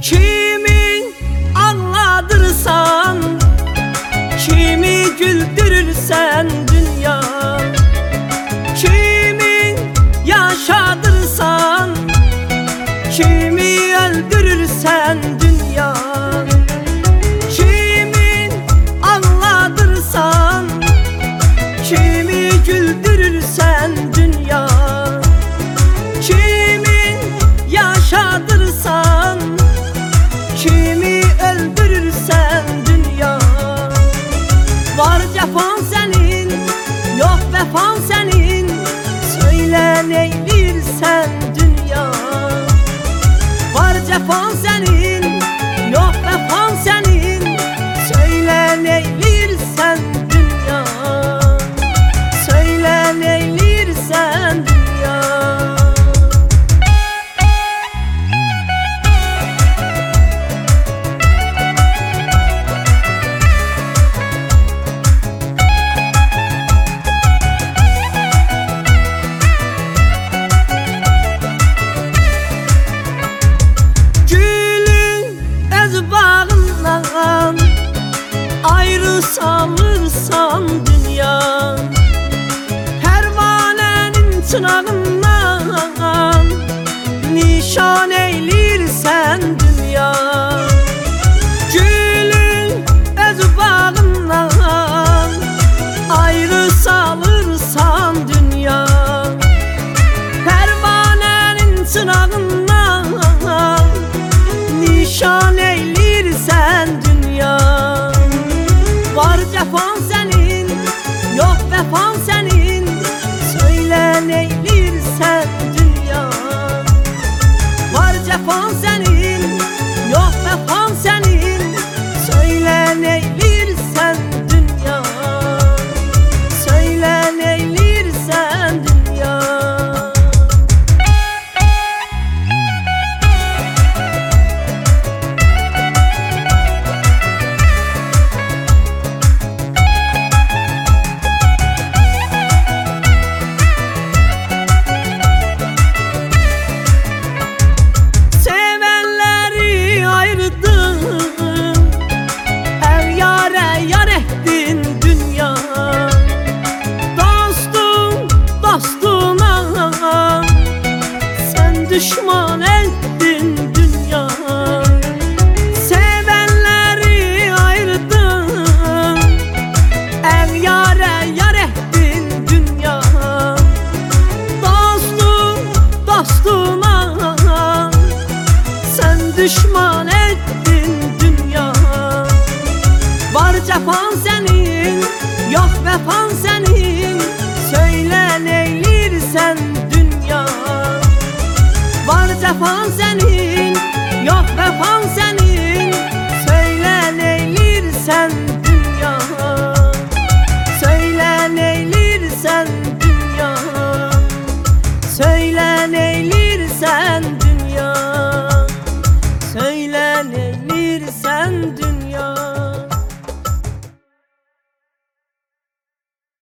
Kimi ağladırsan, kimi güldürürsen dünya. Kimi yaşadırsan, kimi öldürürsen dünya. Kimi ağladırsan, kimi güldürürsen dünya. Kimi yaşadırsan, kimi öldürürsen dünya. Var cefan senin, yok vefan senin, söyle neylirsen dünya. Var cefan senin, yok vefan senin, söyle neylirsen dünya. Söyle neylirsen dünya. Ayrı salırsan dünya, pervanenin çınarından nişan eylirsen dünya. Gülün öz bağından ayrı salırsan dünya, pervanenin çınarından nişan eylirsen dünya. Var cefan senin, yok vefan senin, söyle neylirsen dünya. Var cefan senin, yok vefan senin, söyle neylirsen dünya. Söyle neylirsen dünya. Düşman ettin dünya, sevenleri ayırdın, el yare yar ettin dünya. Dostuma sen düşman ettin dünya. Var cefan senin, yok vefan senin, söyle neylirsen dünya. Var cefan senin, yok vefan